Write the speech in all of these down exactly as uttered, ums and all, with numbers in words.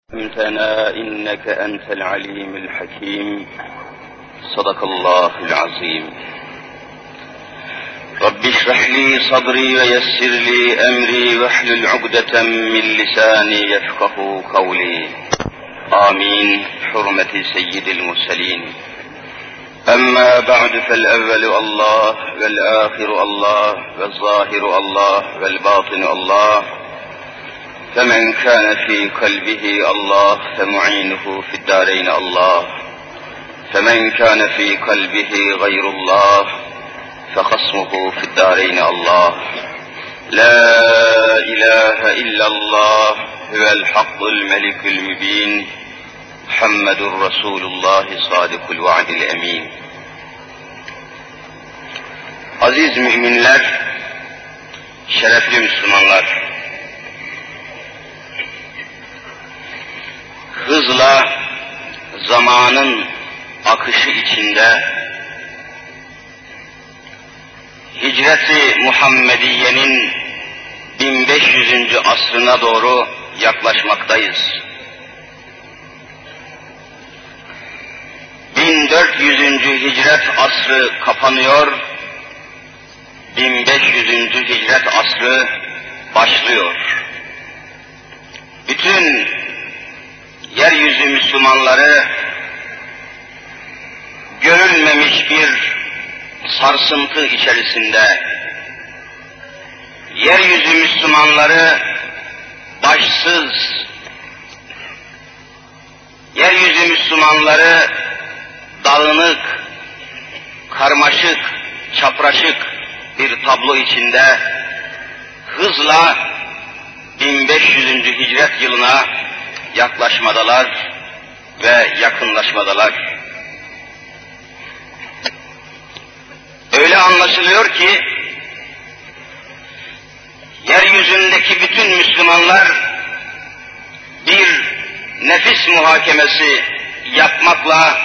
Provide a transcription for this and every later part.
أنتنا إنك أنت العليم الحكيم. صدق الله العظيم. رب اشرح لي صدري ويسر لي أمري واحلل عقدة من لساني يفقه قولي. آمين. حرمة سيد المرسلين. أما بعد فالأول الله والآخر الله والظاهر الله والباطن الله، فمن كان في قلبه الله فمعينه في الدارين الله، فمن كان في قلبه غير الله فخصمه في الدارين الله. لا إله إلا الله هو الحق الملك المبين، محمد رسول الله صادق الوعد الأمين. Aziz müminler, şerefli Müslümanlar, hızla zamanın akışı içinde Hicret-i Muhammediye'nin bin beş yüzüncü asrına doğru yaklaşmaktayız. bin dört yüzüncü hicret asrı kapanıyor, bin beş yüzüncü hicret asrı başlıyor. Bütün yeryüzü Müslümanları görülmemiş bir sarsıntı içerisinde, yeryüzü Müslümanları başsız, yeryüzü Müslümanları dağınık, karmaşık, çapraşık bir tablo içinde hızla bin beş yüzüncü hicret yılına yaklaşmadalar ve yakınlaşmadalar. Öyle anlaşılıyor ki yeryüzündeki bütün Müslümanlar bir nefis muhakemesi yapmakla,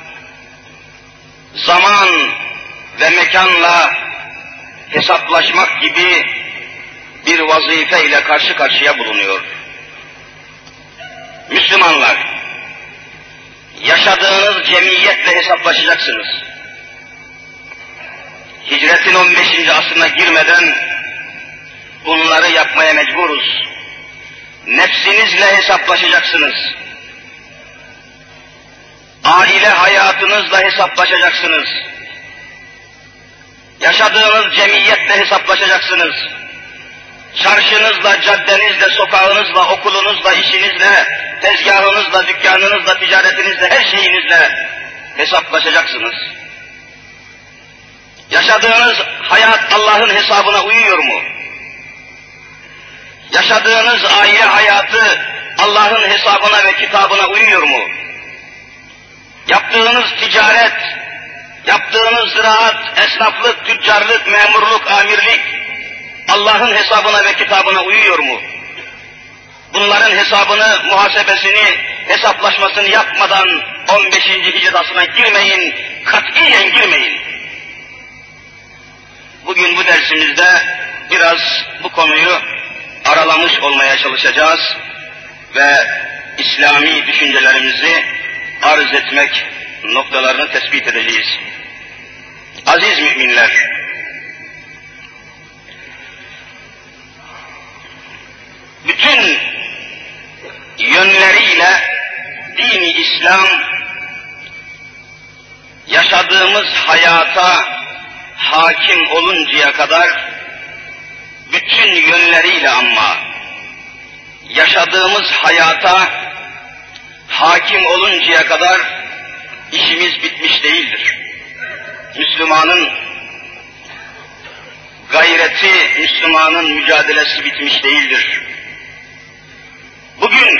zaman ve mekanla hesaplaşmak gibi bir vazife ile karşı karşıya bulunuyor. Müslümanlar, yaşadığınız cemiyetle hesaplaşacaksınız. Hicretin on beşinci asrına girmeden bunları yapmaya mecburuz. Nefsinizle hesaplaşacaksınız. Aile hayatınızla hesaplaşacaksınız. Yaşadığınız cemiyetle hesaplaşacaksınız. Çarşınızla, caddenizle, sokağınızla, okulunuzla, işinizle, tezgahınızla, dükkanınızla, ticaretinizle, her şeyinizle hesaplaşacaksınız. Yaşadığınız hayat Allah'ın hesabına uyuyor mu? Yaşadığınız aile hayatı Allah'ın hesabına ve kitabına uyuyor mu? Yaptığınız ticaret, yaptığınız ziraat, esnaflık, tüccarlık, memurluk, amirlik Allah'ın hesabına ve kitabına uyuyor mu? Bunların hesabını, muhasebesini, hesaplaşmasını yapmadan on beşinci hicret asrına girmeyin, katiyen girmeyin. Bugün bu dersimizde biraz bu konuyu aralamış olmaya çalışacağız ve İslami düşüncelerimizi arz etmek noktalarını tespit edeceğiz. Aziz müminler, bütün yönleriyle dini İslam yaşadığımız hayata hakim oluncaya kadar, bütün yönleriyle ama yaşadığımız hayata hakim oluncaya kadar işimiz bitmiş değildir. Müslümanın gayreti, Müslümanın mücadelesi bitmiş değildir. Bugün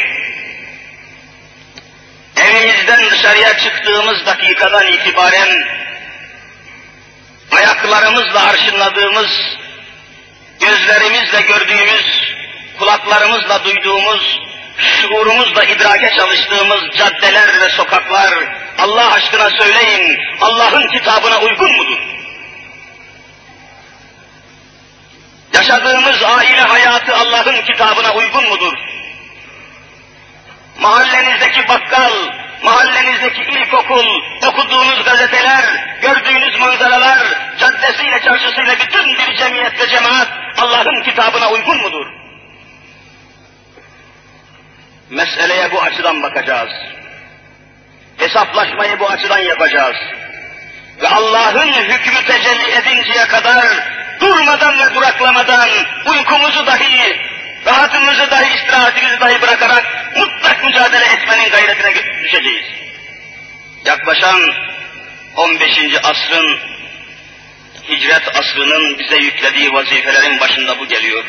evimizden dışarıya çıktığımız dakikadan itibaren ayaklarımızla arşınladığımız, gözlerimizle gördüğümüz, kulaklarımızla duyduğumuz, şuurumuzla idrake çalıştığımız caddeler ve sokaklar, Allah aşkına söyleyin, Allah'ın kitabına uygun mudur? Yaşadığımız aile hayatı Allah'ın kitabına uygun mudur? mahallenizdeki bakkal, mahallenizdeki ilkokul, okuduğunuz gazeteler, gördüğünüz manzaralar, caddesiyle çarşısıyla bütün bir cemiyet ve cemaat Allah'ın kitabına uygun mudur? Meseleye bu açıdan bakacağız. Hesaplaşmayı bu açıdan yapacağız. Ve Allah'ın hükmü tecelli edinceye kadar durmadan ve duraklamadan uykumuzu dahi, rahatımızı dahi, istirahatimizi dahi bırakarak mutlak mücadele etmenin gayretine düşeceğiz. Yaklaşan on beşinci asrın, hicret asrının bize yüklediği vazifelerin başında bu geliyor.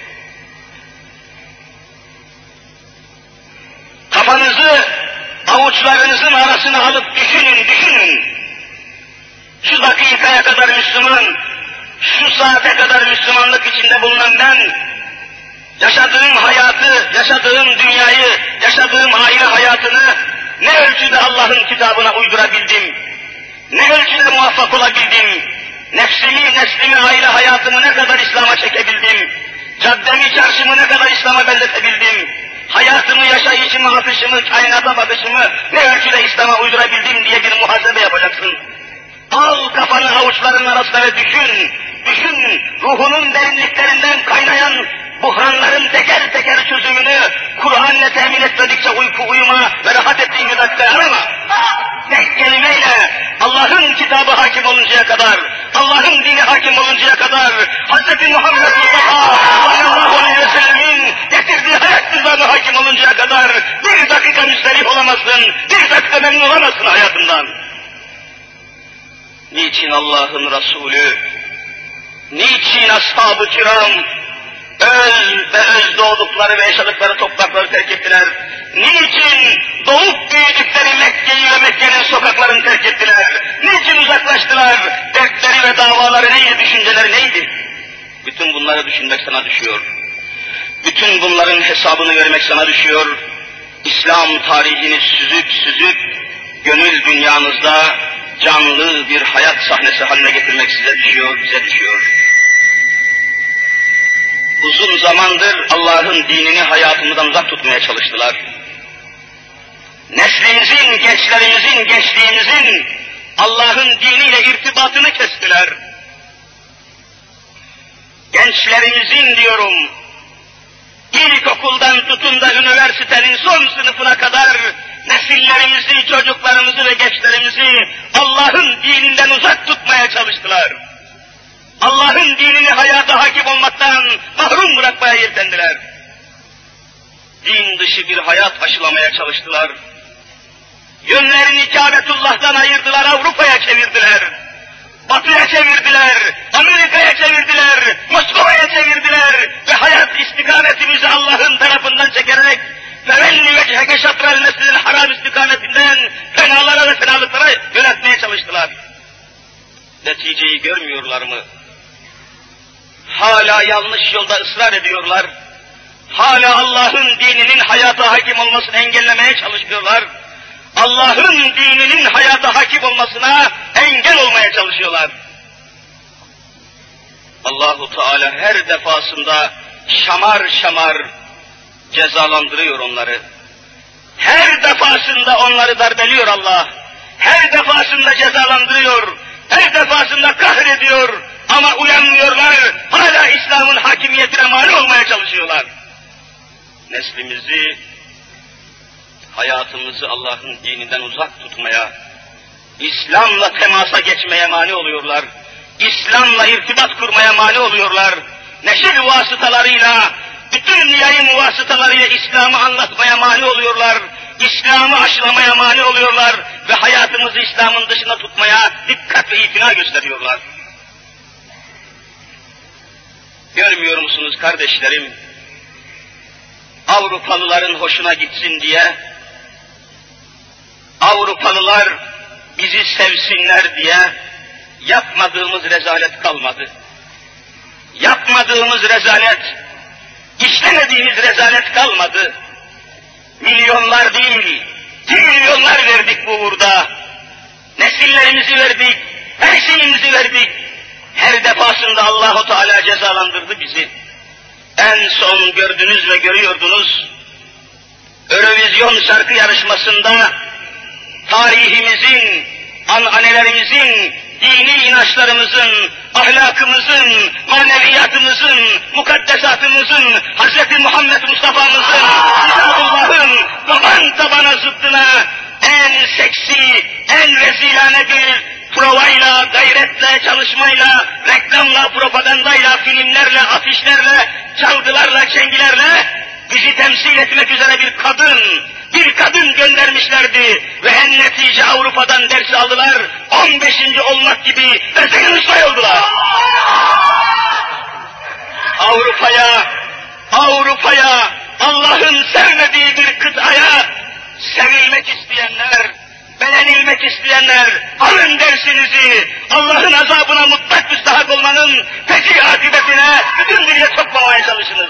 Kafanızı avuçlarınızın arasına alıp düşünün, düşünün. Şu dakikaya kadar Müslüman, şu saate kadar Müslümanlık içinde bulunan ben, yaşadığım hayatı, yaşadığım dünyayı, yaşadığım aile hayatını ne ölçüde Allah'ın kitabına uydurabildim, ne ölçüde muvaffak olabildim, nefsimi, neslimi, aile hayatımı ne kadar İslam'a çekebildim, caddemi, çarşımı ne kadar İslam'a benzetebildim, hayatımı, yaşayışımı, atışımı, kainata bakışımı ne ölçüde İslam'a uydurabildim diye bir muhasebe yapacaksın. Al kafanı avuçlarının arasına ve düşün, düşün, ruhunun derinliklerinden kaynayan buhranların teker teker çözümünü Kur'an'la temin etmedikçe uyku uyuma ve rahat ettiğin bir dakika arama. Tek kelimeyle Allah'ın kitabı hakim oluncaya kadar, Allah'ın dini hakim oluncaya kadar, Hz. Muhammed Mustafa sallallahu aleyhi ve sellemin getirdiği hayat nizamı hakim oluncaya kadar bir dakika müsterih olamazsın, bir dakika memnun olamazsın hayatından. Niçin Allah'ın Resulü, niçin ashab-ı kiram öz ve öz doğdukları ve yaşadıkları toprakları terk ettiler? Niçin doğup büyüdükleri Mekke'yi ve Mekke'nin sokaklarını terk ettiler? Niçin uzaklaştılar? Dertleri ve davaları neydi, düşünceleri neydi? Bütün bunları düşünmek sana düşüyor. Bütün bunların hesabını vermek sana düşüyor. İslam tarihini süzüp süzüp gönül dünyanızda canlı bir hayat sahnesi haline getirmek size düşüyor, bize düşüyor. Uzun zamandır Allah'ın dinini hayatımızdan uzak tutmaya çalıştılar. Neslimizin, gençlerimizin, gençliğimizin Allah'ın diniyle irtibatını kestiler. Gençlerimizin diyorum, ilkokuldan tutun da üniversitenin son sınıfına kadar nesillerimizi, çocuklarımızı ve gençlerimizi Allah'ın dininden uzak tutmaya çalıştılar. Allah'ın dinini hayata hakim olmaktan mahrum bırakmaya yeltendiler. Din dışı bir hayat aşılamaya çalıştılar. Yönlerini Kâbetullah'tan ayırdılar, Avrupa'ya çevirdiler. Batı'ya çevirdiler, Amerika'ya çevirdiler, Moskova'ya çevirdiler ve hayat istikametimizi Allah'ın tarafından çekerek فَوَلِّ وَجْهَكَ شَطْرَ الْمَسْجِدِ الْحَرَامِ istikametinden fenalara ve fenalıklara yöneltmeye çalıştılar. Neticeyi görmüyorlar mı? Hala yanlış yolda ısrar ediyorlar. Hala Allah'ın dininin hayata hakim olmasını engellemeye çalışıyorlar. Allah'ın dininin hayata hakim olmasına engel olmaya çalışıyorlar. Allahu Teala her defasında şamar şamar cezalandırıyor onları. Her defasında onları darbeliyor Allah. Her defasında cezalandırıyor. Her defasında kahrediyor. Ama uyanmıyorlar. Hala İslam'ın hakimiyetine mani olmaya çalışıyorlar. Neslimizi, hayatımızı Allah'ın dininden uzak tutmaya, İslam'la temasa geçmeye mani oluyorlar. İslam'la irtibat kurmaya mani oluyorlar. Neşir vasıtalarıyla, bütün yayın vasıtalarıyla İslam'ı anlatmaya mani oluyorlar. İslam'ı aşılamaya mani oluyorlar ve hayatımızı İslam'ın dışında tutmaya dikkat ve itina gösteriyorlar. Görmüyor musunuz kardeşlerim? Avrupalıların hoşuna gitsin diye, Avrupalılar bizi sevsinler diye yapmadığımız rezalet kalmadı. Yapmadığımız rezalet, işlemediğimiz rezalet kalmadı. Milyonlar değil, trilyonlar verdik bu uğurda. Nesillerimizi verdik, her şeyimizi verdik. Her defasında Allahu Teala cezalandırdı bizi. En son gördünüz ve görüyordunuz, Eurovision şarkı yarışmasında tarihimizin, ananelerimizin, dini inançlarımızın, ahlakımızın, maneviyatımızın, mukaddesatımızın, Hz. Muhammed Mustafa'mızın, Allah'ın taban tabana zıttına en seksi, en vezilane bir provayla, gayretle, çalışmayla, reklamla, propagandayla, filmlerle, afişlerle, çalgılarla, çengilerle bizi temsil etmek üzere bir kadın, bir kadın göndermişlerdi ve en netice Avrupa'dan ders aldılar, on beşinci olmak gibi vezir ustay oldular. Avrupa'ya, Avrupa'ya, Allah'ın sevmediği bir kıtaya sevilmek isteyenler, beğenilmek isteyenler, alın dersinizi, Allah'ın azabına mutlak müstahak olmanın peki akıbetine bütün dünya sokmamaya çalışınız.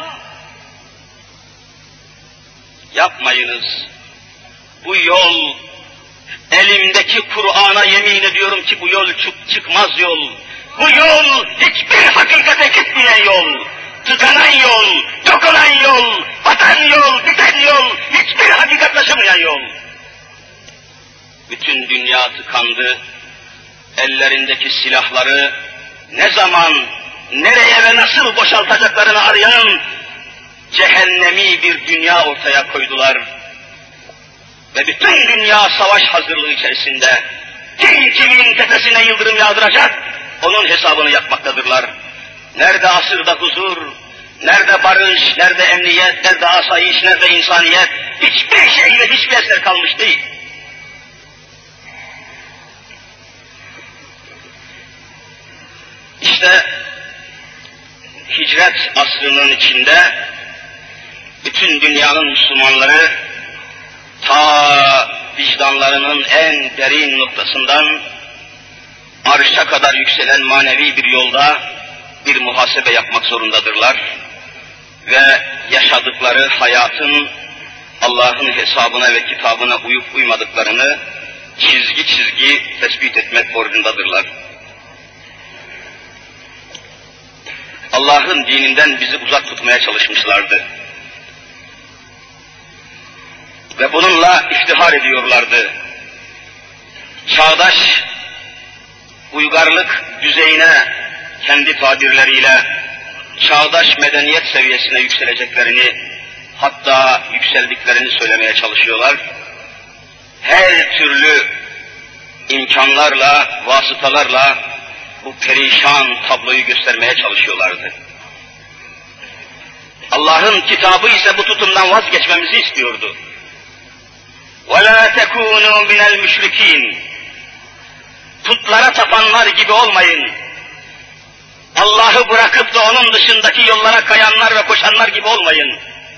Yapmayınız. Bu yol, elimdeki Kur'an'a yemin ediyorum ki bu yol çık çıkmaz yol. Bu yol hiçbir hakikate gitmeyen yol. Tıkanan yol, yok olan yol, batan yol, biten yol, hiçbir hakikat taşımayan yol. Bütün dünya tıkandı, ellerindeki silahları ne zaman, nereye ve nasıl boşaltacaklarını arayan cehennemi bir dünya ortaya koydular. Ve bütün dünya savaş hazırlığı içerisinde kim kimin tepesine yıldırım yağdıracak, onun hesabını yapmaktadırlar. Nerede asırda huzur, nerede barış, nerede emniyet, nerede asayiş, nerede insaniyet, hiçbir şey ve hiçbir eser kalmış değil. İşte hicret asrının içinde bütün dünyanın Müslümanları ta vicdanlarının en derin noktasından arşa kadar yükselen manevi bir yolda bir muhasebe yapmak zorundadırlar ve yaşadıkları hayatın Allah'ın hesabına ve kitabına uyup uymadıklarını çizgi çizgi tespit etmek borcundadırlar. Allah'ın dininden bizi uzak tutmaya çalışmışlardı. Ve bununla iftihar ediyorlardı. Çağdaş uygarlık düzeyine kendi tabirleriyle çağdaş medeniyet seviyesine yükseleceklerini, hatta yükseldiklerini söylemeye çalışıyorlar. Her türlü imkanlarla, vasıtalarla bu perişan tabloyu göstermeye çalışıyorlardı. Allah'ın kitabı ise bu tutumdan vazgeçmemizi istiyordu. وَلَا تَكُونُوا مِنَ الْمُشْرِك۪ينَ Putlara tapanlar gibi olmayın. Allah'ı bırakıp da onun dışındaki yollara kayanlar ve koşanlar gibi olmayın.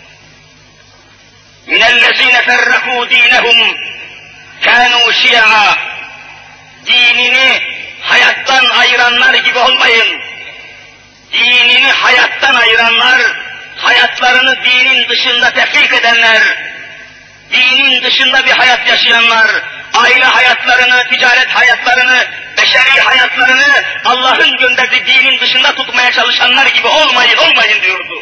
مِنَ الَّذ۪ينَ فَرَّقُوا د۪ينَهُمْ كَانُوا شِيَعًا Dinini hayattan ayıranlar gibi olmayın. Dinini hayattan ayıranlar, hayatlarını dinin dışında tefrik edenler, dinin dışında bir hayat yaşayanlar, aile hayatlarını, ticaret hayatlarını, beşeri hayatlarını Allah'ın gönderdiği dinin dışında tutmaya çalışanlar gibi olmayın, olmayın diyordu.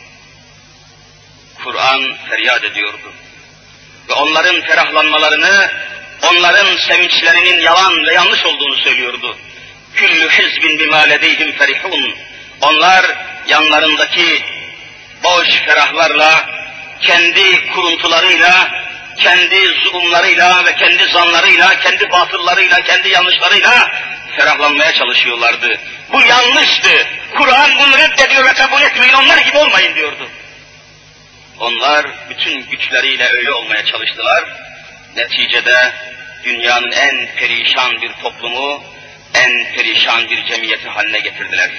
Kur'an feryat ediyordu. Ve onların ferahlanmalarını, onların sevinçlerinin yalan ve yanlış olduğunu söylüyordu. Küllü hizbin bimâ ledeyhim ferihun. Onlar yanlarındaki boş ferahlarla, kendi kuruntularıyla, kendi zulümleriyle ve kendi zanlarıyla, kendi batıllarıyla, kendi yanlışlarıyla ferahlanmaya çalışıyorlardı. Bu yanlıştı. Kur'an bunu reddediyor ve kabul etmeyin, onlar gibi olmayın diyordu. Onlar bütün güçleriyle öyle olmaya çalıştılar. Neticede dünyanın en perişan bir toplumu, en perişan bir cemiyeti haline getirdiler.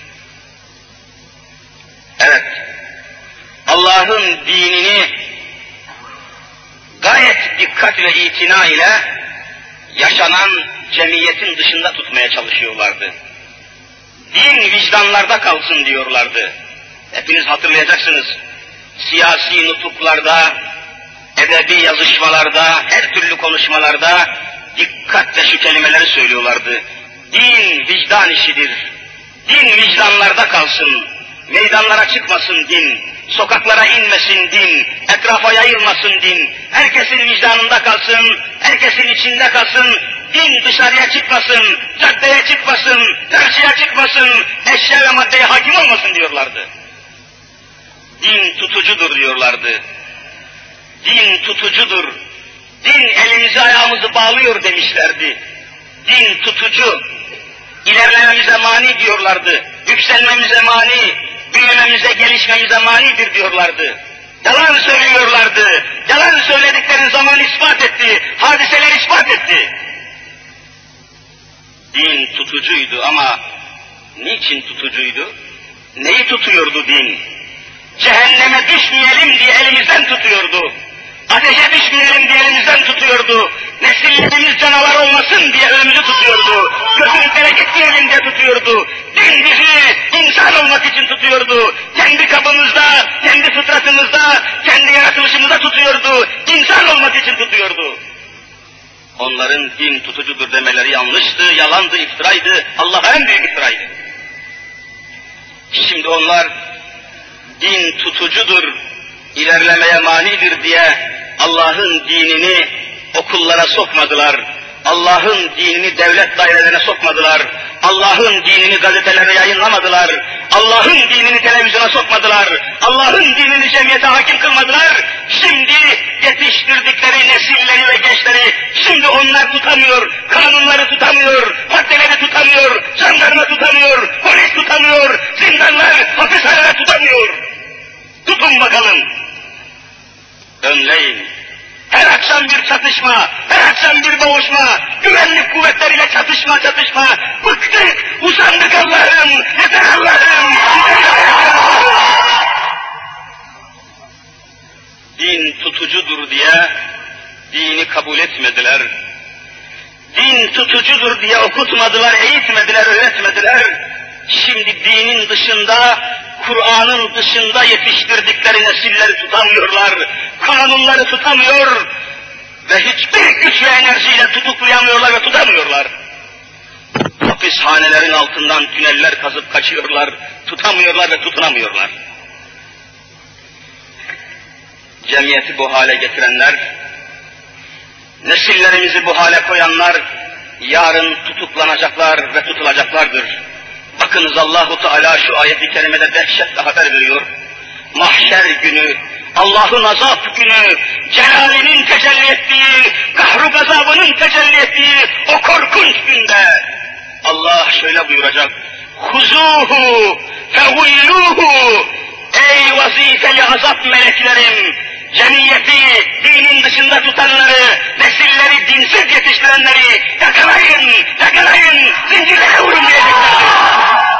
Evet, Allah'ın dinini gayet dikkat ve itina ile yaşanan cemiyetin dışında tutmaya çalışıyorlardı. Din vicdanlarda kalsın diyorlardı. Hepiniz hatırlayacaksınız. Siyasi nutuklarda, edebi yazışmalarda, her türlü konuşmalarda dikkatle şu kelimeleri söylüyorlardı. Din vicdan işidir. Din vicdanlarda kalsın. Meydanlara çıkmasın din. Sokaklara inmesin din, etrafa yayılmasın din, herkesin vicdanında kalsın, herkesin içinde kalsın, din dışarıya çıkmasın, caddeye çıkmasın, çarşıya çıkmasın, eşya ve maddeye hakim olmasın diyorlardı. Din tutucudur diyorlardı. Din tutucudur. Din elimizi ayağımızı bağlıyor demişlerdi. Din tutucu. İlerlememize mani diyorlardı. Yükselmemize mani, büyümemize, gelişmemize manidir diyorlardı. Yalan söylüyorlardı. Yalan söyledikleri zaman ispat etti. Hadiseler ispat etti. Din tutucuydu ama niçin tutucuydu? Neyi tutuyordu din? Cehenneme düşmeyelim diye elimizden tutuyordu. Ateşe düşmeyelim diye elimizden tutuyordu. Nesillerimiz canavar olmasın diye önümüzü tutuyordu. Kötülüklere gitmeyelim diye tutuyordu. Din bizi insan olmak için tutuyordu. Kendi kabımızda, kendi fıtratımızda, kendi yaratılışımızda tutuyordu. İnsan olmak için tutuyordu. Onların din tutucudur demeleri yanlıştı, yalandı, iftiraydı. Allah'a en büyük iftiraydı. Şimdi onlar din tutucudur, ilerlemeye manidir diye Allah'ın dinini okullara sokmadılar. Allah'ın dinini devlet dairelerine sokmadılar. Allah'ın dinini gazetelere yayınlamadılar. Allah'ın dinini televizyona sokmadılar. Allah'ın dinini cemiyete hakim kılmadılar. Şimdi yetiştirdikleri nesilleri ve gençleri şimdi onlar tutamıyor. Kanunları tutamıyor, maddeleri tutamıyor, jandarma tutamıyor, polis tutamıyor, zindanlar, hapishaneler tutamıyor. Tutun bakalım. Önleyin. Her akşam bir çatışma, her akşam bir boğuşma, güvenlik kuvvetleriyle çatışma çatışma. Bıktık, usandık Allah'ım, yeter Allah'ım. Din tutucudur diye dini kabul etmediler. Din tutucudur diye okutmadılar, eğitmediler, öğretmediler. Şimdi dinin dışında, Kur'an'ın dışında yetiştirdikleri nesilleri tutamıyorlar, kanunları tutamıyor ve hiçbir güç ve enerjiyle tutuklayamıyorlar ve tutamıyorlar. Hapishanelerin altından tüneller kazıp kaçıyorlar, tutamıyorlar ve tutunamıyorlar. Cemiyeti bu hale getirenler, nesillerimizi bu hale koyanlar, yarın tutuklanacaklar ve tutulacaklardır. Bakınız Allahu Teala şu ayet-i kerimede dehşetle haber veriyor. Mahşer günü, Allah'ın azap günü, celalinin tecelli ettiği, kahru gazabının tecelli ettiği o korkunç günde Allah şöyle buyuracak. Huzuhu fehulluhu, ey vazifeli azap meleklerim, cemiyeti dinin dışında tutanları, nesilleri dinsiz yetiştirenleri yakalayın, yakalayın, zincirlere vurun diyecekler.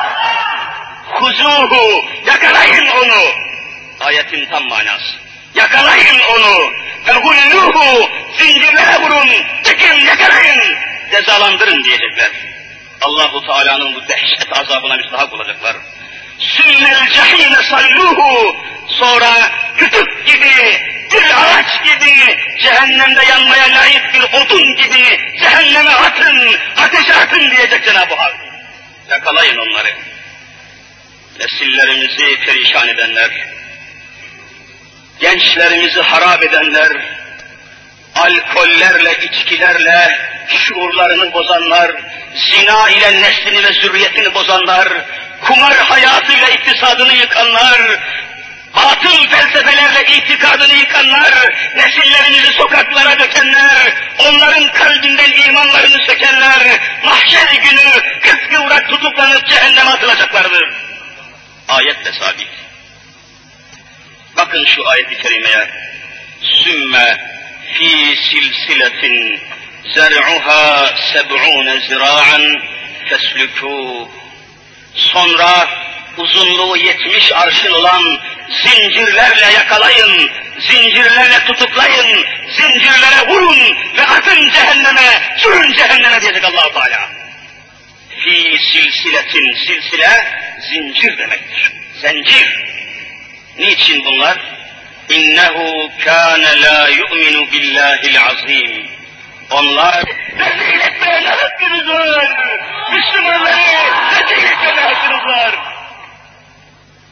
Huzuhu, yakalayın onu. Ayetin tam manası. Yakalayın onu. Fehulluhu, zincirlere vurun, çıkın, yakalayın, cezalandırın diyecekler. Allahu Teala'nın bu dehşet azabına müstahak olacaklar. Sümmel cehîne salluhu, sonra kütük gibi, bir ağaç gibi, cehennemde yanmaya layık bir odun gibi cehenneme atın, ateşe atın diyecek Cenab-ı Hak. Yakalayın onları. Nesillerimizi perişan edenler, gençlerimizi harap edenler, alkollerle, içkilerle şuurlarını bozanlar, zina ile neslini ve zürriyetini bozanlar, kumar hayatıyla iktisadını yıkanlar, batıl felsefelerle itikadını yıkanlar, nesillerimizi sokaklara dökenler, onların kalbinden imanlarını sökenler, mahşer günü kıskıvrak tutuklanıp cehenneme atılacaklardır. Ayetle sabit. Bakın şu ayet-i kerimeye. Sümme fi silsiletin zer'uha seb'une zira'an feslükû. Sonra uzunluğu yetmiş arşın olan zincirlerle yakalayın, zincirlerle tutuklayın, zincirlere vurun ve atın cehenneme, sürün cehenneme diyecek Allah-u Teala. Fi silsiletin, silsile zincir demektir. Zincir. Niçin bunlar? İnnehu kâne lâ yu'minu billâhil azîm. Onlar rezil etmeye ne hakkınız var? Müslümanları rezil etmeye ne hakkınız var?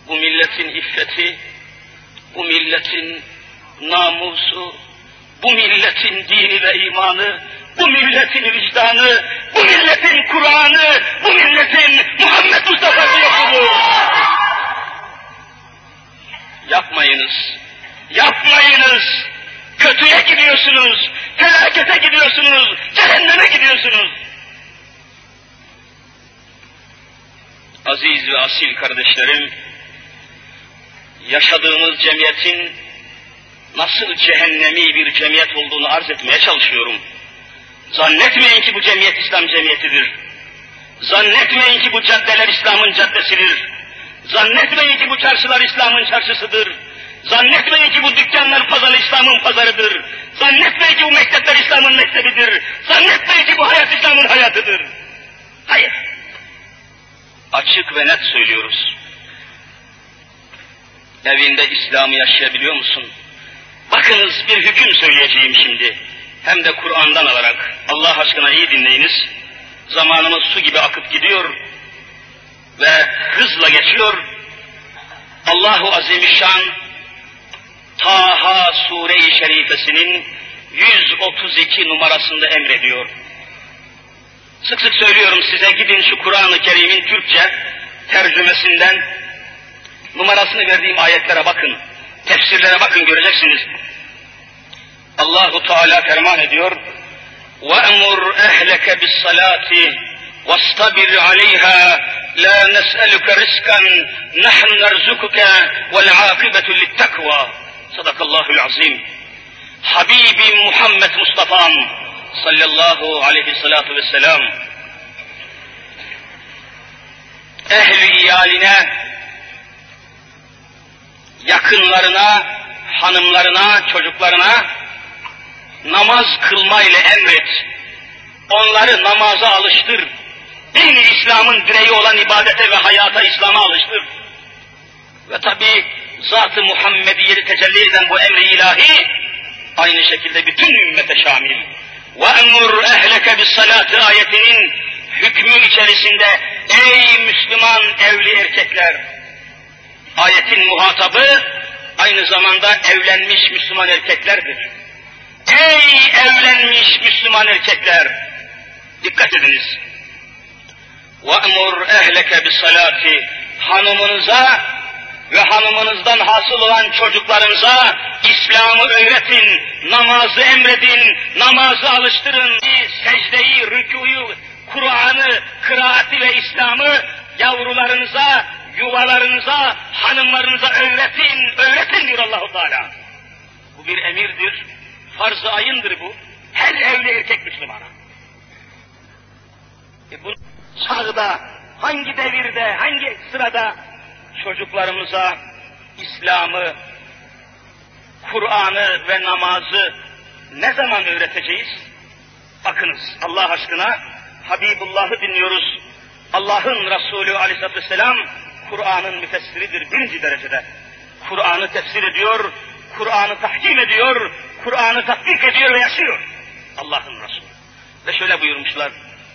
bu milletin iffeti, bu milletin namusu, bu milletin dini ve imanı, bu milletin vicdanı, bu milletin Kur'an'ı, bu milletin Muhammed Mustafa'sı yokluğu. Yapmayınız, yapmayınız. Kötüye gidiyorsunuz, felakete gidiyorsunuz, cehenneme gidiyorsunuz. Aziz ve asil kardeşlerim, yaşadığımız cemiyetin nasıl cehennemi bir cemiyet olduğunu arz etmeye çalışıyorum. Zannetmeyin ki bu cemiyet İslam cemiyetidir. Zannetmeyin ki bu caddeler İslam'ın caddesidir. Zannetmeyin ki bu çarşılar İslam'ın çarşısıdır. Zannetmeyin ki bu dükkanlar pazarı İslam'ın pazarıdır. Zannetmeyin ki bu mektepler İslam'ın mektebidir. Zannetmeyin ki bu hayat İslam'ın hayatıdır. Hayır. Açık ve net söylüyoruz. Evinde İslam'ı yaşayabiliyor musun? Bakınız bir hüküm söyleyeceğim şimdi. Hem de Kur'an'dan alarak. Allah aşkına iyi dinleyiniz. Zamanımız su gibi akıp gidiyor ve hızla geçiyor. Allahu Azimüşşan Taha Sure-i Şerifesinin yüz otuz iki numarasında emrediyor. Sık sık söylüyorum size, gidin şu Kur'an-ı Kerim'in Türkçe tercümesinden numarasını verdiğim ayetlere bakın, tefsirlere bakın, göreceksiniz. Allahu Teala ferman ediyor: وَأَمُرْ أَهْلَكَ بِالصَّلَاةِ وَاسْتَبِرْ عَلَيْهَا لَا نَسْأَلُكَ رِزْقًا نَحْنُ نَرْزُقُكَ وَالْعَاقِبَةُ لِلتَّقْوَى. Sadakallahul azim. Habibim Muhammed Mustafa'm sallallahu aleyhissalatu vesselam ehli iyaline, yakınlarına, hanımlarına, çocuklarına namaz kılmayla emret. Onları namaza alıştır. Din-i İslam'ın direği olan ibadete ve hayata, İslam'a alıştır. Ve tabi Zat-ı Muhammediye'de tecelli eden bu emri ilahi aynı şekilde bütün ümmete şamil. وَاَمُرْ اَهْلَكَ بِالصَّلَاةِ ayetinin hükmü içerisinde ey Müslüman evli erkekler, ayetin muhatabı aynı zamanda evlenmiş Müslüman erkeklerdir. Ey evlenmiş Müslüman erkekler, dikkat ediniz. وَاَمُرْ اَهْلَكَ بِالصَّلَاةِ hanımınıza ve hanımınızdan hasıl olan çocuklarınıza İslam'ı öğretin, namazı emredin, namazı alıştırın, secdeyi, rükûyu, Kur'an'ı, kıraati ve İslam'ı yavrularınıza, yuvalarınıza, hanımlarınıza öğretin, öğretin diyor Allah-u Teala. Bu bir emirdir, farz-ı ayındır bu, her evli erkek Müslümana. E bu çağda, hangi devirde, hangi sırada çocuklarımıza İslam'ı, Kur'an'ı ve namazı ne zaman öğreteceğiz? Bakınız Allah aşkına, Habibullah'ı dinliyoruz. Allah'ın Resulü aleyhissalatü vesselam Kur'an'ın müfessiridir birinci derecede. Kur'an'ı tefsir ediyor, Kur'an'ı tahkim ediyor, Kur'an'ı tatbik ediyor ve yaşıyor. Allah'ın Resulü. Ve şöyle buyurmuşlar: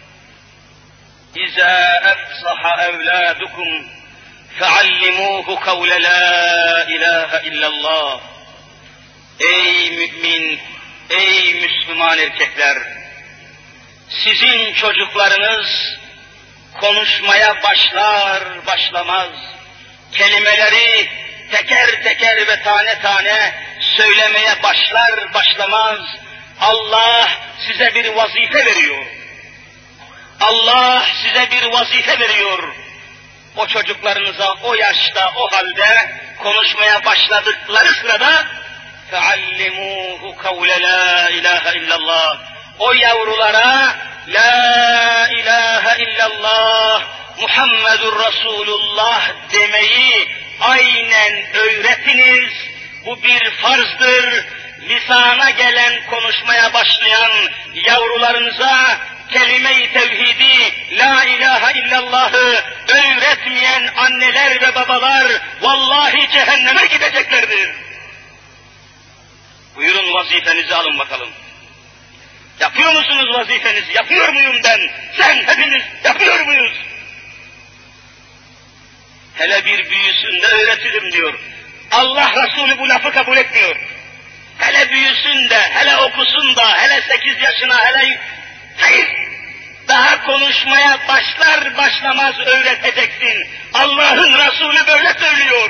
İzâ efsaha evlâdukum feallimûhu kavle lâ ilâhe illallah. Ey mümin, ey Müslüman erkekler! Sizin çocuklarınız konuşmaya başlar başlamaz, kelimeleri teker teker ve tane tane söylemeye başlar başlamaz, Allah size bir vazife veriyor. Allah size bir vazife veriyor. O çocuklarınıza o yaşta, o halde konuşmaya başladıkları sırada فَعَلِّمُوهُ قَوْلَ لَا اِلَٰهَ illallah. O yavrulara La ilahe illallah Muhammedur Resulullah demeyi aynen öğretiniz. Bu bir farzdır. Lisana gelen, konuşmaya başlayan yavrularınıza kelime-i tevhidi, la ilahe illallah'ı öğretmeyen anneler ve babalar vallahi cehenneme gideceklerdir. Buyurun vazifenizi alın bakalım. Yapıyor musunuz vazifenizi? Yapıyor muyum ben? Sen hepiniz yapıyor muyuz? Hele bir büyüsün de öğretirim diyor. Allah Resulü bu lafı kabul etmiyor. Hele büyüsün de, hele okusun da, hele sekiz yaşına, hele... Hayır! Daha konuşmaya başlar başlamaz öğreteceksin. Allah'ın Resulü böyle söylüyor.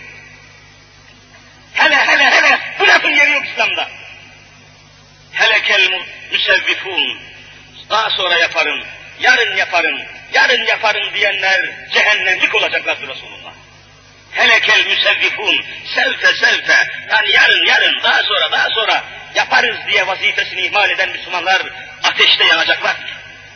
Hele hele hele, bu lafın yeri yok İslam'da. Helekel müsevvifun, daha sonra yaparım, yarın yaparım, yarın yaparım diyenler cehennemlik olacaklardır Resulullah. Helekel müsevvifun, sevfe sevfe, yani yarın yarın, daha sonra daha sonra yaparız diye vazifesini ihmal eden Müslümanlar ateşte yanacaklardır.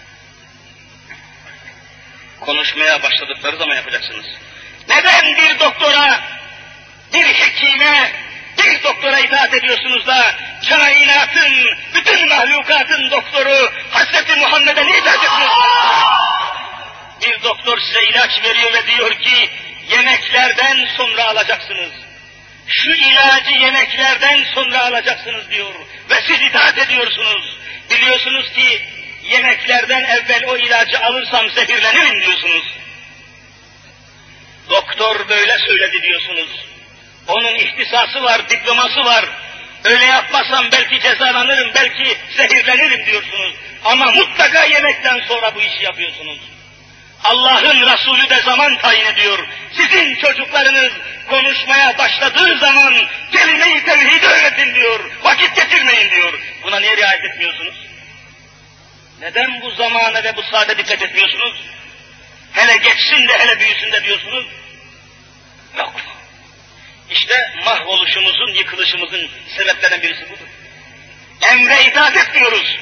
Konuşmaya başladıkları zaman yapacaksınız. Neden bir doktora, bir hekime, bir doktora itaat ediyorsunuz da kainatın, bütün mahlukatın doktoru Hazreti Muhammed'e niye itaat etmiyorsunuz? Bir doktor size ilaç veriyor ve diyor ki yemeklerden sonra alacaksınız. Şu ilacı yemeklerden sonra alacaksınız diyor ve siz itaat ediyorsunuz. Biliyorsunuz ki yemeklerden evvel o ilacı alırsam zehirlenirim diyorsunuz. Doktor böyle söyledi diyorsunuz. Onun ihtisası var, diploması var. Öyle yapmasam belki cezalanırım, belki zehirlenirim diyorsunuz. Ama mutlaka yemekten sonra bu işi yapıyorsunuz. Allah'ın Resulü de zaman tayin ediyor. Sizin çocuklarınız konuşmaya başladığı zaman kelime-i tevhid öğretin diyor. Vakit geçirmeyin diyor. Buna niye riayet etmiyorsunuz? Neden bu zamana ve bu saate dikkat etmiyorsunuz? Hele geçsin de hele büyüsün de diyorsunuz. Yok. İşte mahvoluşumuzun, yıkılışımızın sebeplerinden birisi budur. Emre itaat etmiyoruz.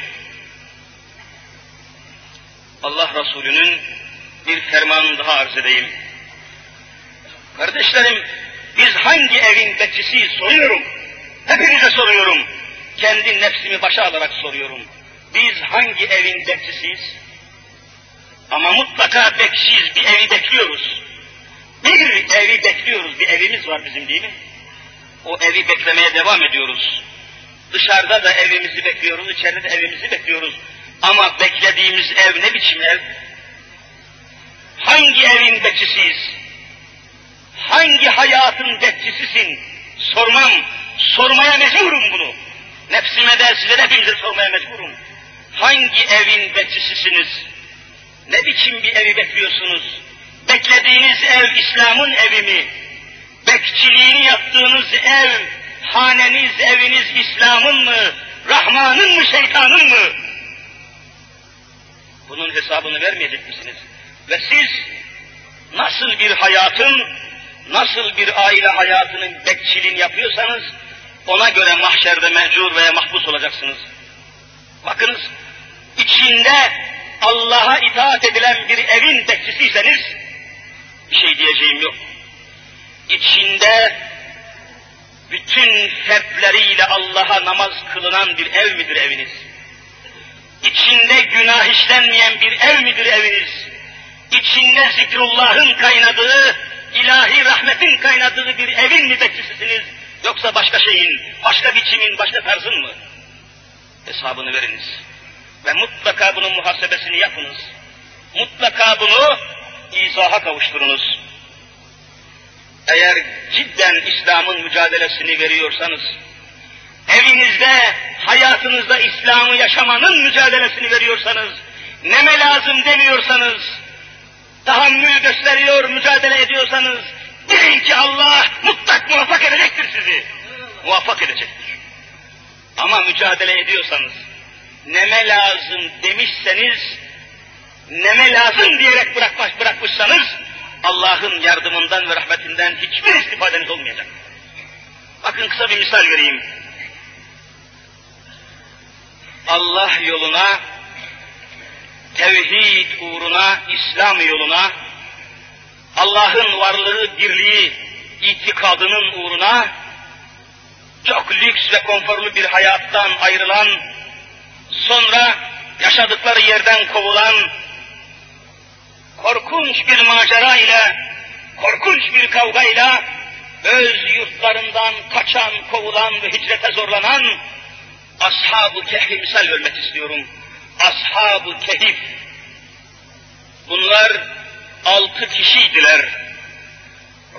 Allah Resulü'nün bir fermanını daha arz edeyim. Kardeşlerim, biz hangi evin bekçisiyiz soruyorum. Hepinize soruyorum. Kendi nefsimi başa alarak soruyorum. Biz hangi evin bekçisiyiz? Ama mutlaka bekçiyiz, bir evi bekliyoruz. Bir evi bekliyoruz, bir evimiz var bizim değil mi? O evi beklemeye devam ediyoruz. Dışarıda da evimizi bekliyoruz, içeride de evimizi bekliyoruz. Ama beklediğimiz ev ne biçim ev? Hangi evin bekçisiyiz? Hangi hayatın bekçisisin? Sormam, sormaya mecburum bunu. Nefsime de size de hepinize sormaya mecburum. Hangi evin bekçisisiniz? Ne biçim bir evi bekliyorsunuz? Beklediğiniz ev İslam'ın evi mi? Bekçiliğini yaptığınız ev, haneniz, eviniz İslam'ın mı? Rahman'ın mı, şeytanın mı? Bunun hesabını vermeyecek misiniz? Ve siz nasıl bir hayatın, nasıl bir aile hayatının bekçiliğini yapıyorsanız, ona göre mahşerde mecbur veya mahpus olacaksınız. Bakınız, içinde Allah'a itaat edilen bir evin bekçisiyseniz, bir şey diyeceğim yok. İçinde bütün fertleriyle Allah'a namaz kılınan bir ev midir eviniz? İçinde günah işlenmeyen bir ev midir eviniz? İçinde zikrullahın kaynadığı, ilahi rahmetin kaynadığı bir evin mi bekçisisiniz? Yoksa başka şeyin, başka biçimin, başka tarzın mı? Hesabını veriniz. Ve mutlaka bunun muhasebesini yapınız. Mutlaka bunu izaha kavuşturunuz. Eğer cidden İslam'ın mücadelesini veriyorsanız, evinizde, hayatınızda İslam'ı yaşamanın mücadelesini veriyorsanız, neme lazım demiyorsanız, tahammül gösteriyor, mücadele ediyorsanız, bilin ki Allah mutlak muvaffak edecektir sizi. Muvaffak edecektir. Ama mücadele ediyorsanız, neme lazım demişseniz, neme lazım diyerek bırakmış, bırakmışsanız, Allah'ın yardımından ve rahmetinden hiçbir istifadeniz olmayacak. Bakın kısa bir misal vereyim. Allah yoluna, tevhid uğruna, İslam yoluna, Allah'ın varlığı, birliği, itikadının uğruna, çok lüks ve konforlu bir hayattan ayrılan, sonra yaşadıkları yerden kovulan, korkunç bir macera ile, korkunç bir kavga ile, öz yurtlarından kaçan, kovulan ve hicrete zorlanan, Ashab-ı Kehf'i misal vermek istiyorum. Ashab-ı Kehf. Bunlar altı kişiydiler.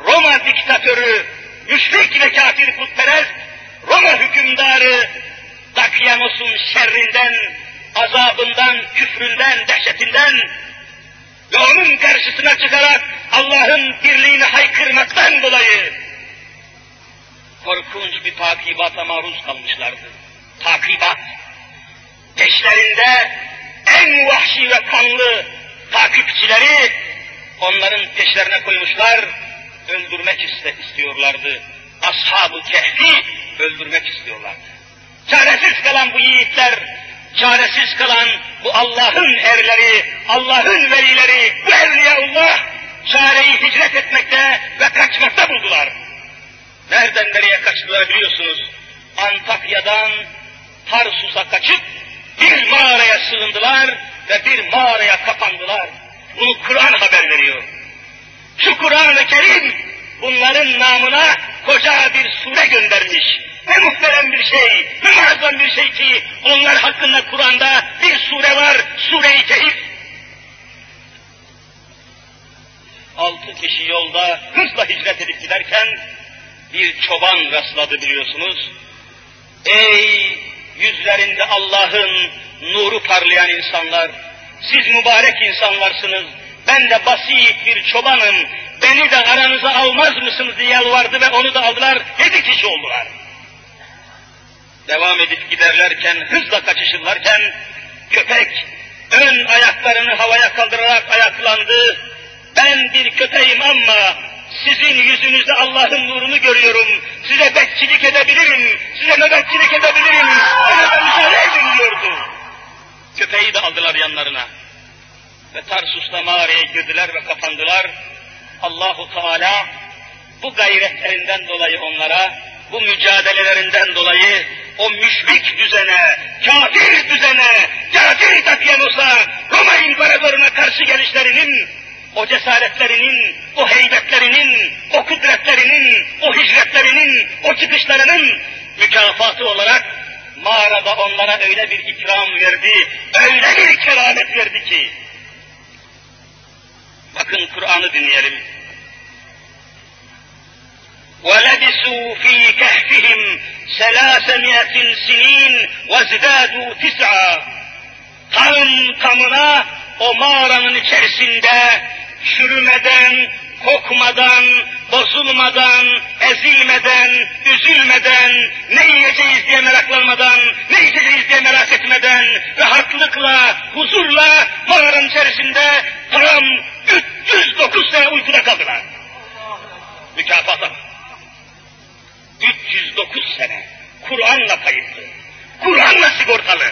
Roma diktatörü, müşrik ve kafir putperest, Roma hükümdarı Dakyanos'un şerrinden, azabından, küfründen, dehşetinden ve onun karşısına çıkarak Allah'ın birliğini haykırmaktan dolayı korkunç bir takibata maruz kalmışlardı. Takibat. Peşlerinde en vahşi ve kanlı takipçileri onların peşlerine koymuşlar, öldürmek iste, istiyorlardı. Ashab-ı Kehf'i öldürmek istiyorlardı. Çaresiz kalan bu yiğitler, çaresiz kalan bu Allah'ın erleri, Allah'ın velileri, bu evliyaullah çareyi hicret etmekte ve kaçmakta buldular. Nereden nereye kaçtılar biliyorsunuz? Antakya'dan Tarsus'a kaçıp bir mağaraya sığındılar ve bir mağaraya kapandılar. Bunu Kur'an haber veriyor. Şu Kur'an-ı Kerim bunların namına koca bir sure göndermiş. Ne muhterem bir şey, ne muazzam bir şey ki onlar hakkında Kur'an'da bir sure var, Sure-i Kehf. Altı kişi yolda hızla hicret edip giderken bir çoban rastladı biliyorsunuz. Ey yüzlerinde Allah'ın nuru parlayan insanlar, siz mübarek insanlarsınız, ben de basit bir çobanım, beni de aranıza almaz mısınız diye yalvardı ve onu da aldılar, yedi kişi oldular. Devam edip giderlerken, hızla kaçışırlarken, köpek ön ayaklarını havaya kaldırarak ayaklandı. Ben bir köpeğim ama sizin yüzünüzde Allah'ın nurunu görüyorum, size bekçilik edebilirim, size nöbetçilik edebilirim, ona da müsaade edin diyordu. Köpeği de aldılar yanlarına. Ve Tarsus'ta mağaraya girdiler ve kapandılar. Allahu Teala bu gayretlerinden dolayı onlara, bu mücadelelerinden dolayı o müşrik düzene, kafir düzene, kafir Dakyanos'a, Roma İmparatoruna karşı gelişlerinin, o cesaretlerinin, o heybetlerinin, o kudretlerinin, o hicretlerinin, o çıkışlarının mükafatı olarak mağarada onlara öyle bir ikram verdi, öyle bir keramet verdi ki, bakın Kur'an'ı dinleyelim. وَلَبِسُوا ف۪ي كَهْفِهِمْ سَلَاسَمِيَةٍ سِن۪ينَ وَازْدَادُوا تِسْعًا Tam tamına o mağaranın içerisinde çürümeden, kokmadan, bozulmadan, ezilmeden, üzülmeden, ne yiyeceğiz diye meraklanmadan, ne içeceğiz diye merak etmeden, rahatlıkla, huzurla mağaranın içerisinde tam üç yüz dokuz sene uykuda kaldılar. Mükafata. üç yüz dokuz sene. Kur'an'la kayıtlı. Kur'an'la sigortalı.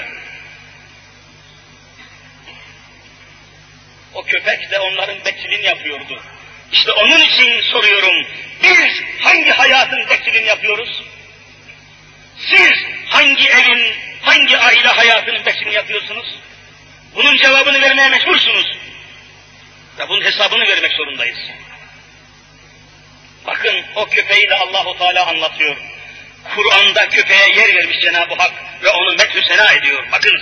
O köpek de onların bekçiliğini yapıyordu. İşte onun için soruyorum, biz hangi hayatın bekçiliğini yapıyoruz? Siz hangi evin, hangi aile hayatının bekçiliğini yapıyorsunuz? Bunun cevabını vermeye mecbursunuz. Ve bunun hesabını vermek zorundayız. Bakın o köpeği de Allahu Teala anlatıyor. Kur'an'da köpeğe yer vermiş Cenab-ı Hak ve onu methü sena ediyor. Bakınız.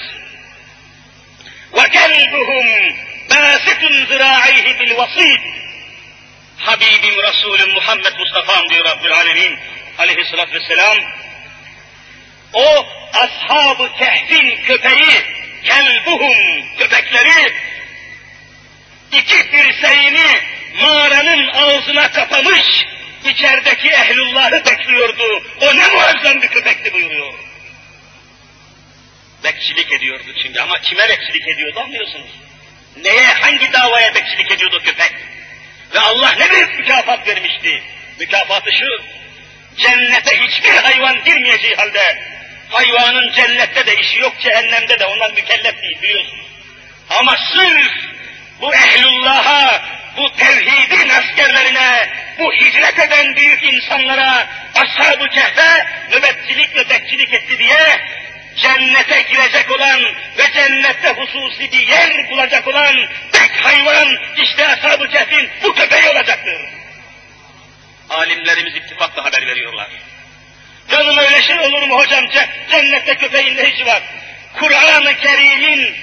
وَكَلْبُهُمْ بَاسِتٌ ذِرَاعِهِ بِالْوَصِيدِ Habibim Resulüm Muhammed Mustafa'm diyor Rabbülalemin aleyhissalatü vesselam. O ashab-ı kehfin köpeği, kelbuhum köpekleri, iki dirseğini mağaranın ağzına kapamış, içerideki ehlullahı bekliyordu. O ne muazzam bir köpekti buyuruyor. Bekçilik ediyordu çünkü, ama kime bekçilik ediyordu anlıyorsunuz? Neye, hangi davaya bekçilik ediyordu köpek? Ve Allah ne büyük mükafat vermişti? Mükafatı şu, cennete hiçbir hayvan girmeyeceği halde, hayvanın cennette de işi yok, cehennemde de ondan mükellef değil biliyorsunuz. Ama sırf bu ehlullah'a, bu tevhidin askerlerine, bu hicret eden büyük insanlara, ashab-ı kehfe nöbetçilik ve bekçilik etti diye, cennete girecek olan ve cennette hususi bir yer bulacak olan tek hayvan işte ashab-ı kehfin bu köpeği olacaktır. Alimlerimiz ittifakla haber veriyorlar. Canım öyle şey olur mu hocam? Cennette köpeğin ne işi var? Kur'an-ı Kerim'in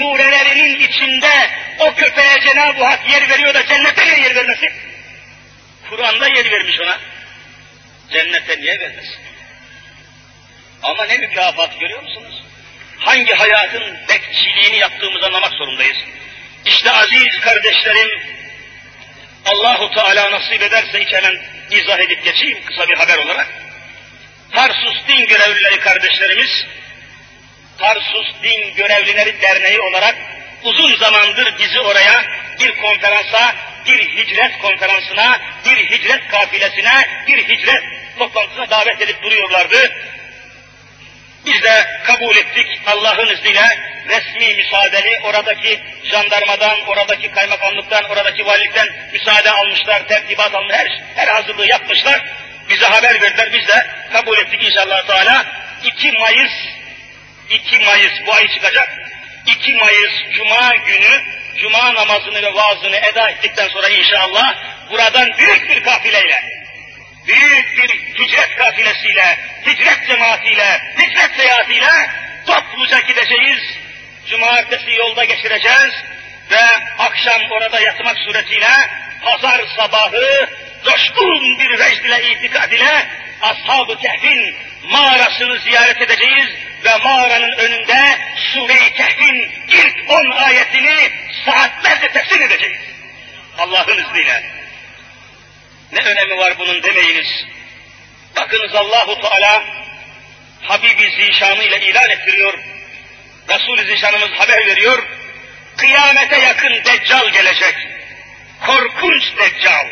surelerinin içinde o köpeğe Cenab-ı Hak yer veriyor da cennete niye yer vermesin? Kur'an'da yer vermiş ona. Cennete niye vermesin? Ama ne mükafat görüyor musunuz? Hangi hayatın bekçiliğini yaptığımızı anlamak zorundayız. İşte aziz kardeşlerim, Allahu Teala nasip ederse hiç hemen izah edip geçeyim kısa bir haber olarak. Tarsus Din Görevlileri kardeşlerimiz, Tarsus Din Görevlileri Derneği olarak uzun zamandır bizi oraya bir konferansa, bir hicret konferansına, bir hicret kafilesine, bir hicret toplantısına davet edip duruyorlardı. Biz de kabul ettik Allah'ın izniyle, resmi müsaadeli, oradaki jandarmadan, oradaki kaymakamlıktan, oradaki valilikten müsaade almışlar, tertibat almışlar, her, her hazırlığı yapmışlar. Bize haber verdiler, biz de kabul ettik inşallah Teala. iki Mayıs, iki Mayıs bu ay çıkacak. iki Mayıs Cuma günü, Cuma namazını ve vaazını eda ettikten sonra inşallah buradan büyük bir kafileyle, büyük bir hicret kafilesiyle, hicret cemaatiyle, hicret seyahatiyle topluca gideceğiz. Cumartesi yolda geçireceğiz ve akşam orada yatmak suretiyle pazar sabahı coşkun bir vecd ile, itikad ile Ashab-ı Kehf'in mağarasını ziyaret edeceğiz ve mağaranın önünde Sure-i Kehf'in ilk on ayetini saatlerce tefsir edeceğiz. Allah'ın izniyle. Ne önemi var bunun demeyiniz. Bakınız Allahu Teala Habibi Zişan'ı ile ilan ettiriyor. Resul-i Zişan'ımız haber veriyor. Kıyamete yakın Deccal gelecek. Korkunç Deccal.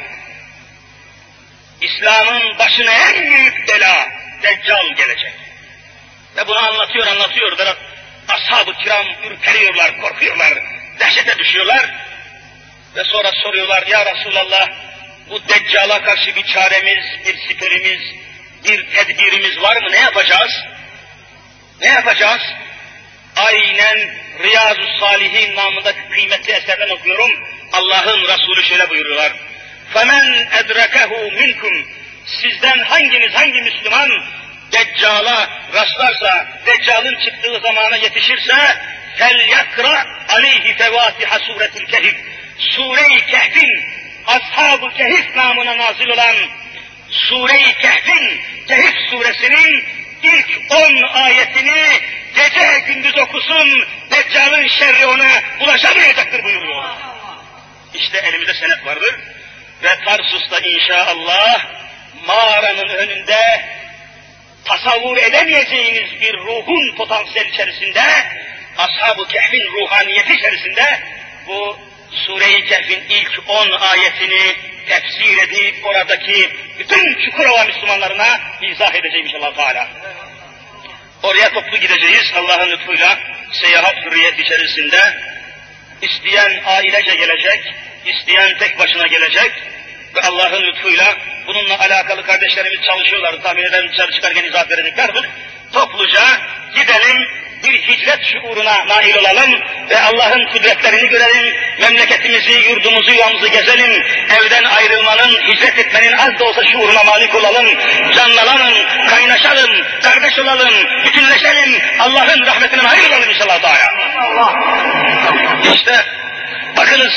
İslam'ın başına en büyük bela Deccal gelecek. Ve bunu anlatıyor anlatıyor da ashab-ı kiram ürperiyorlar, korkuyorlar, dehşete düşüyorlar. Ve sonra soruyorlar, ya Resulallah, bu Deccal'a karşı bir çaremiz, bir siperimiz, bir tedbirimiz var mı? Ne yapacağız? Ne yapacağız? Aynen Riyazu Salihin namındaki kıymetli eserden okuyorum. Allah'ın Resulü şöyle buyuruyorlar. فَمَنْ اَدْرَكَهُ مِنْكُمْ Sizden hanginiz, hangi Müslüman Deccal'a rastlarsa, Deccal'ın çıktığı zamana yetişirse فَلْيَقْرَ عَلَيْهِ فَوَاتِحَ سُورَةِ الْكَهِفِ Sure-i Kehf'in, Ashab-ı Kehif namına nazil olan Sure-i Kehf'in, Kehif suresinin ilk on ayetini gece gündüz okusun, Deccal'ın şerri ona bulaşamayacaktır buyuruyor. İşte elimizde senet vardır ve Tarsus'ta inşallah mağaranın önünde tasavvur edemeyeceğiniz bir ruhun potansiyel içerisinde, Ashab-ı Kehf'in ruhaniyeti içerisinde bu Sure-i Kehf'in ilk on ayetini tefsir edip oradaki bütün Çukurova Müslümanlarına izah edeceğim inşallah Teala. Oraya toplu gideceğiz Allah'ın lütfuyla, seyahat hürriyet içerisinde. İsteyen ailece gelecek, isteyen tek başına gelecek ve Allah'ın lütfuyla bununla alakalı kardeşlerimiz çalışıyorlar, tahmin ederim dışarı çıkarken izah vereceklerdir. Topluca gidelim, bir hicret şuuruna nail olalım ve Allah'ın kudretlerini görelim, memleketimizi, yurdumuzu, yuvamızı gezelim, evden ayrılmanın, hicret etmenin az da olsa şuuruna malik olalım, canlanalım, kaynaşalım, kardeş olalım, bütünleşelim, Allah'ın rahmetine nail olalım inşallah Teala. İşte bakınız,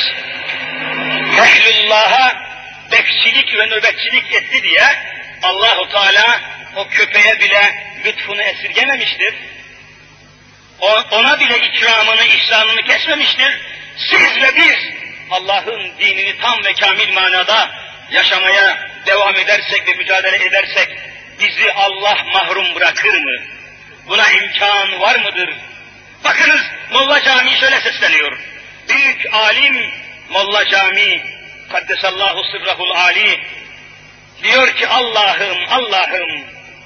ehlullah'a bekçilik ve nöbetçilik etti diye Allahu Teala o köpeğe bile lütfunu esirgememiştir. Ona bile ikramını, ihsanını kesmemiştir. Siz ve biz Allah'ın dinini tam ve kamil manada yaşamaya devam edersek ve mücadele edersek bizi Allah mahrum bırakır mı? Buna imkan var mıdır? Bakınız Molla Camii şöyle sesleniyor. Büyük alim Molla Camii Kaddesallahu sırrahul ali diyor ki Allah'ım, Allah'ım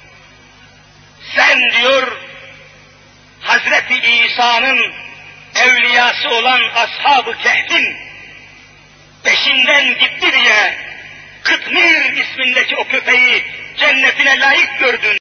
sen diyor Hazreti İsa'nın evliyası olan Ashab-ı Kehf'in peşinden gitti diye Kıtmir ismindeki o köpeği cennetine layık gördün.